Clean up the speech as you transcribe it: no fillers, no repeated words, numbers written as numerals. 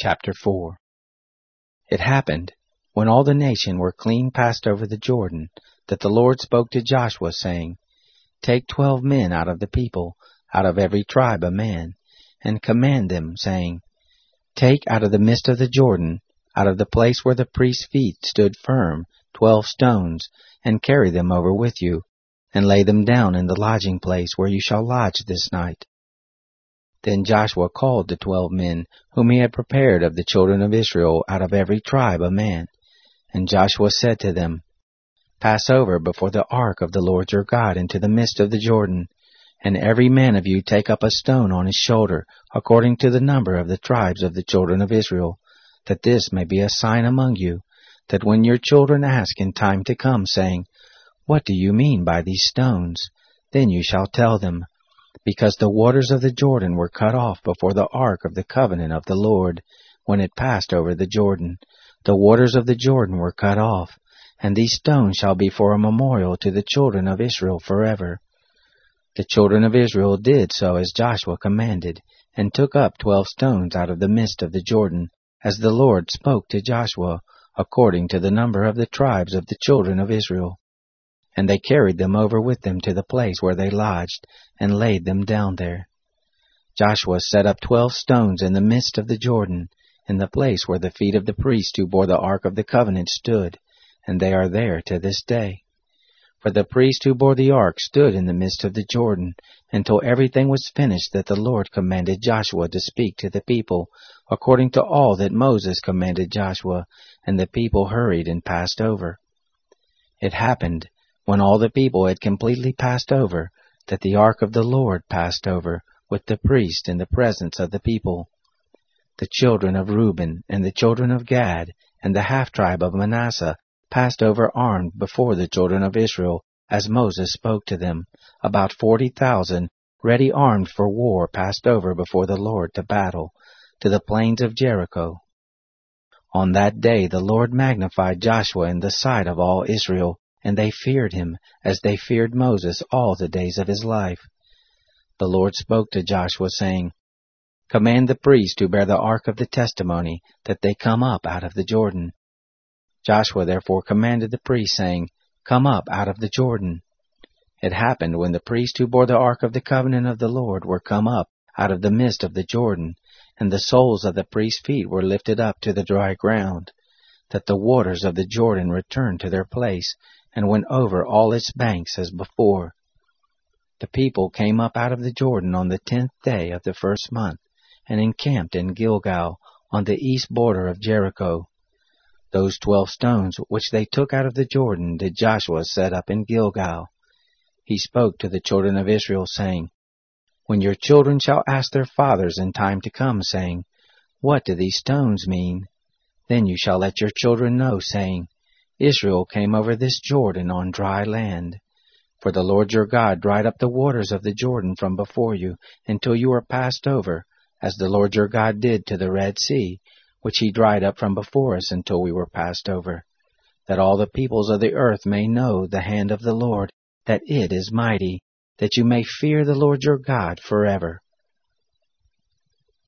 Chapter 4. It happened, when all the nation were clean passed over the Jordan, that the Lord spoke to Joshua, saying, Take 12 men out of the people, out of every tribe a man, and command them, saying, Take out of the midst of the Jordan, out of the place where the priest's feet stood firm, 12 stones, and carry them over with you, and lay them down in the lodging place where you shall lodge this night. Then Joshua called the 12 men, whom he had prepared of the children of Israel, out of every tribe a man. And Joshua said to them, Pass over before the ark of the Lord your God into the midst of the Jordan, and every man of you take up a stone on his shoulder, according to the number of the tribes of the children of Israel, that this may be a sign among you, that when your children ask in time to come, saying, What do you mean by these stones? Then you shall tell them, Because the waters of the Jordan were cut off before the ark of the covenant of the Lord, when it passed over the Jordan. The waters of the Jordan were cut off, and these stones shall be for a memorial to the children of Israel forever. The children of Israel did so as Joshua commanded, and took up 12 stones out of the midst of the Jordan, as the Lord spoke to Joshua, according to the number of the tribes of the children of Israel. And they carried them over with them to the place where they lodged, and laid them down there. Joshua set up 12 stones in the midst of the Jordan, in the place where the feet of the priests who bore the ark of the covenant stood, and they are there to this day. For the priest who bore the ark stood in the midst of the Jordan, until everything was finished that the Lord commanded Joshua to speak to the people, according to all that Moses commanded Joshua, and the people hurried and passed over. It happened, when all the people had completely passed over, that the ark of the Lord passed over with the priest in the presence of the people. The children of Reuben and the children of Gad and the half-tribe of Manasseh passed over armed before the children of Israel, as Moses spoke to them. About 40,000, ready armed for war, passed over before the Lord to battle, to the plains of Jericho. On that day the Lord magnified Joshua in the sight of all Israel, and they feared him, as they feared Moses all the days of his life. The Lord spoke to Joshua, saying, Command the priests who bear the ark of the testimony, that they come up out of the Jordan. Joshua therefore commanded the priests, saying, Come up out of the Jordan. It happened, when the priests who bore the ark of the covenant of the Lord were come up out of the midst of the Jordan, and the soles of the priests' feet were lifted up to the dry ground, that the waters of the Jordan returned to their place, and went over all its banks as before. The people came up out of the Jordan on the 10th day of the first month, and encamped in Gilgal, on the east border of Jericho. Those 12 stones which they took out of the Jordan did Joshua set up in Gilgal. He spoke to the children of Israel, saying, When your children shall ask their fathers in time to come, saying, What do these stones mean? Then you shall let your children know, saying, Israel came over this Jordan on dry land. For the Lord your God dried up the waters of the Jordan from before you, until you were passed over, as the Lord your God did to the Red Sea, which he dried up from before us until we were passed over, that all the peoples of the earth may know the hand of the Lord, that it is mighty, that you may fear the Lord your God forever.